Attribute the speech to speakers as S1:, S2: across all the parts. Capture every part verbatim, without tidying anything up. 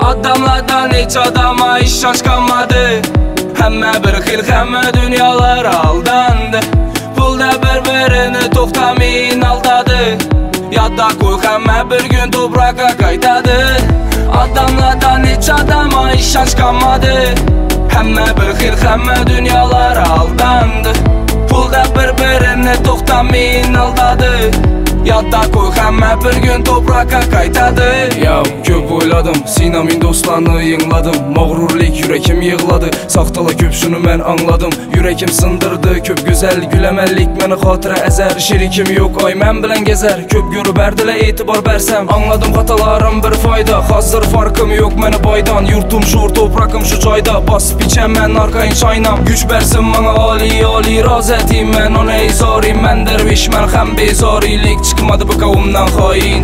S1: Adamlardan hiç adama işanç kalmadı. Həmmə bir xil, həmmə dünyalar aldandı. Pulda bir-birini toxtamayın aldadı. Yadda qoy, həmmə bir gün toprağa qaytadı. Adamlardan hiç adama işanç kalmadı. Həmmə bir xil, həmmə dünyalar aldandı. Pulda bir-birini toxtamayın aldadı. Yadda qoy, həmmə bir gün toprağa qaytadı.
S2: Ya köp oyladım, sinamin dostlarını yığladım. Mağrurlik yürekim yığladı. Saxtala köp şunu mən anladım. Yürekim sındırdı, köp güzel güləməllik məni xatirə əzər. Şirikim yok, ay mən bilən gezər. Köp görüb ərdilə etibar bərsəm. Anladım xatalarım bir fayda. Hazır farkım yok məni baydan. Yurtum şur, toprakım şu çayda. Basıb içəm mən arxayın çaynam. Güç bərsin mənə ali ali razətim. Mən ona izarim, mən dərviş, mən xəm bezarilik. Çıkmadı bu kavumdan hain.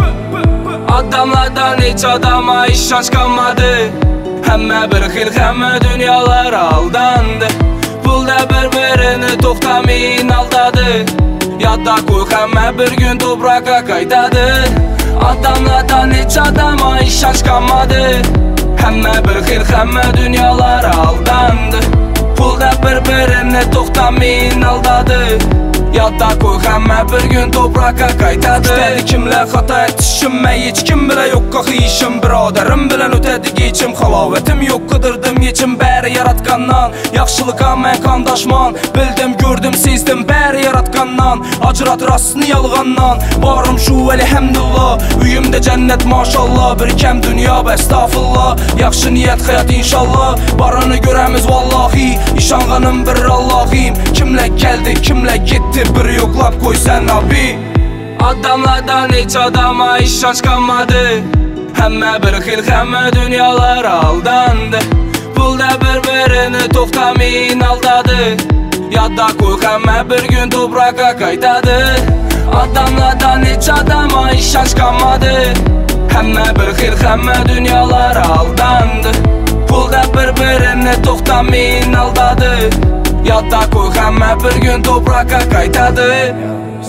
S1: Adamlardan hiç adama işanç kalmadı. Həmmə bir xil, həmmə dünyalar aldandı. Pulda bir-birini toxtamayın aldadı. Yadda qoy, həmmə bir gün toprağa qaytadı. Adamlardan hiç adama işanç kalmadı. Həmmə bir xil, həmmə dünyalar aldandı. Pulda bir-birini toxtamayın aldadı. Yadda qoy, həmmə bir gün toprağa qaytadı. İstədi kimlə xata etişim, mən heç kim bilə yox qaxıyışım. Biradərim bilən ötədi geçim, xalavətim yox qıdırdım yeçim. Bəri yaratqandan, yaxşılıqa mən qandaşman. Bildim, gördüm, sezdim, bəri yaratqandan. Acırat rastını yalğandan, varım şu əlhəmdülillah. Üyümdə cənnət maşallah, bir kəm dünya bəstafullah. Yaxşı niyyət həyat inşallah, barını görəmiz vallahi. İşanğanım bir Allahim, kimlə gəldi, kimlə getdi, bir yoklap koy sen abi. Adamlardan hiç adama işanç kalmadı. Həmmə bir xil, həmmə dünyalar aldandı. Pulda bir-birini toxtamayın aldadı. Yadda qoy, həmmə bir gün toprağa qaytadı. Adamlardan hiç adama işanç kalmadı. Həmmə bir xil, həmmə dünyalar aldandı. Pulda bir-birini toxtamayın aldadı. Yadda qoy, həmmə bir gün toprağa qaytadı.